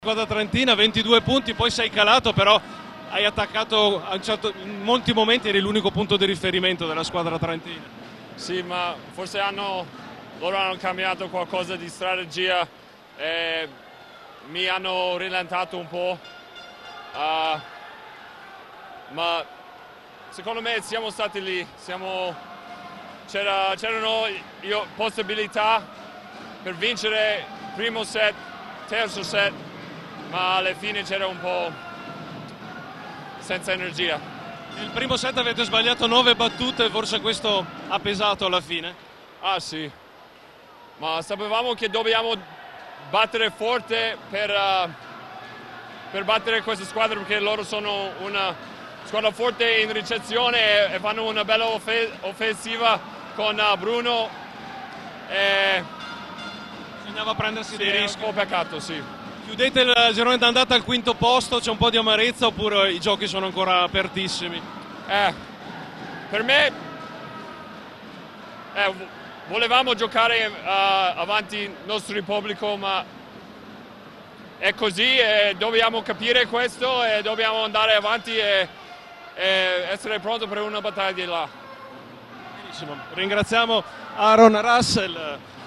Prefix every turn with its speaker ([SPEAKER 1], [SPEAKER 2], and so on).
[SPEAKER 1] Squadra trentina, 22 punti, poi sei calato, però hai attaccato in molti momenti, eri l'unico punto di riferimento della squadra trentina.
[SPEAKER 2] Sì, ma forse loro hanno cambiato qualcosa di strategia e mi hanno rallentato un po', ma secondo me siamo stati lì, c'erano possibilità per vincere primo set, terzo set, ma alla fine c'era un po' senza energia.
[SPEAKER 1] Nel primo set avete sbagliato 9 battute, forse questo ha pesato alla fine?
[SPEAKER 2] Ah sì, ma sapevamo che dobbiamo battere forte per battere questa squadra, perché loro sono una squadra forte in ricezione e fanno una bella offensiva con Bruno.
[SPEAKER 1] Bisognava prendersi dei
[SPEAKER 2] È
[SPEAKER 1] rischi.
[SPEAKER 2] un po' peccato, sì.
[SPEAKER 1] Chiudete il girone d'andata al quinto posto, c'è un po' di amarezza oppure i giochi sono ancora apertissimi?
[SPEAKER 2] Per me volevamo giocare avanti il nostro pubblico, ma è così e dobbiamo capire questo e dobbiamo andare avanti e essere pronti per una battaglia di là.
[SPEAKER 1] Benissimo, ringraziamo Aaron Russell.